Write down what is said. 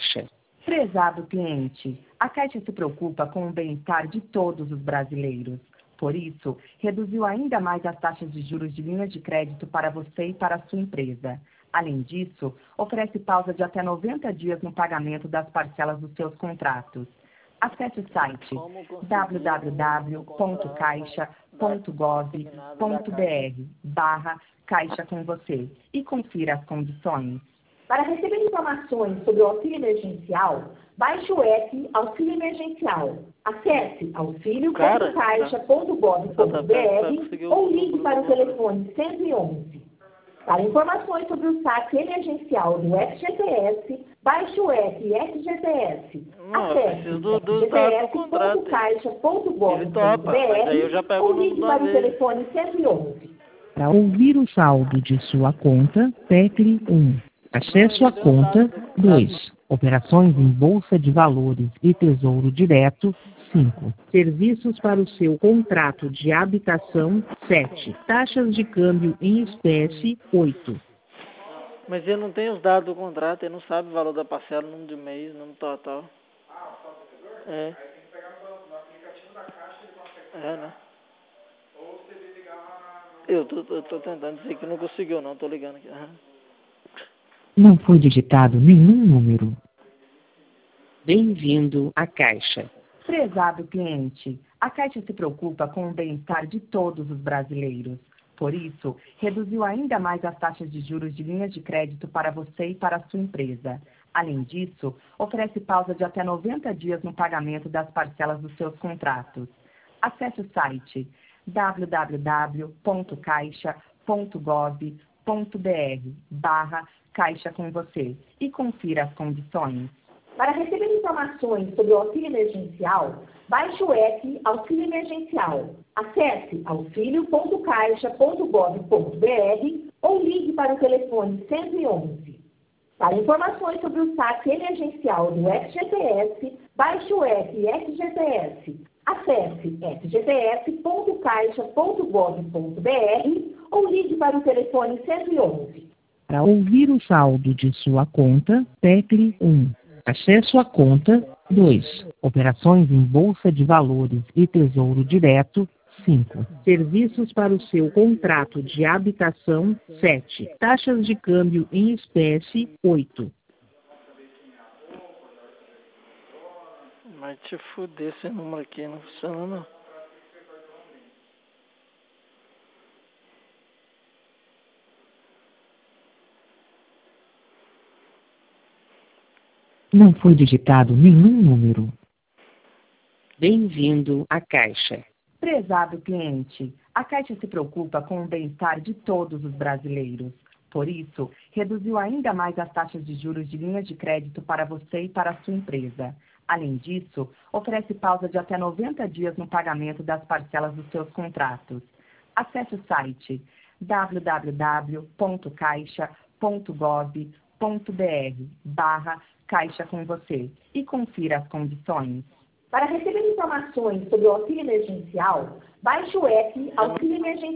Caixa. Prezado cliente, a Caixa se preocupa com o bem-estar de todos os brasileiros. Por isso, reduziu ainda mais as taxas de juros de linhas de crédito para você e para a sua empresa. Além disso, oferece pausa de até 90 dias no pagamento das parcelas dos seus contratos. Acesse o site www.caixa.gov.br/Caixa com você e confira as condições. Para receber informações sobre o auxílio emergencial, baixe o app Auxílio Emergencial. Acesse auxilio.caixa.gov.br ou ligue para o telefone 111. Para informações sobre o saque emergencial do FGTS, baixe o app FGTS. Acesse fgts.caixa.gov.br ou ligue para o telefone 111. Para ouvir o saldo de sua conta, tecle 1. Acesso à conta 2. Operações em Bolsa de Valores e Tesouro Direto 5. Serviços para o seu contrato de habitação 7. Taxas de câmbio em espécie 8. Mas ele não tem os dados do contrato, ele não sabe o valor da parcela, número de mês, número total. É. É, né? Eu tô tentando dizer que não conseguiu não, tô ligando aqui. Não foi digitado nenhum número. Bem-vindo à Caixa. Prezado cliente, a Caixa se preocupa com o bem-estar de todos os brasileiros. Por isso, reduziu ainda mais as taxas de juros de linhas de crédito para você e para a sua empresa. Além disso, oferece pausa de até 90 dias no pagamento das parcelas dos seus contratos. Acesse o site www.caixa.gov.br/Caixa com você e confira as condições. Para receber informações sobre o auxílio emergencial, baixe o app Auxílio Emergencial. Acesse auxilio.caixa.gov.br ou ligue para o telefone 111. Para informações sobre o saque emergencial do FGTS, baixe o app FGTS. Acesse fgts.caixa.gov.br ou ligue para o telefone 111. Para ouvir o saldo de sua conta, tecle 1. Acesso à conta 2. Operações em Bolsa de Valores e Tesouro Direto 5. Serviços para o seu contrato de habitação 7. Taxas de câmbio em espécie 8. Vai te fuder, esse número aqui não funciona não. Não foi digitado nenhum número. Bem-vindo à Caixa. Prezado cliente, a Caixa se preocupa com o bem-estar de todos os brasileiros. Por isso, reduziu ainda mais as taxas de juros de linhas de crédito para você e para a sua empresa. Além disso, oferece pausa de até 90 dias no pagamento das parcelas dos seus contratos. Acesse o site www.caixa.gov.br/Caixa com você e confira as condições. Para receber informações sobre o auxílio emergencial, baixe o app Auxílio Emergencial.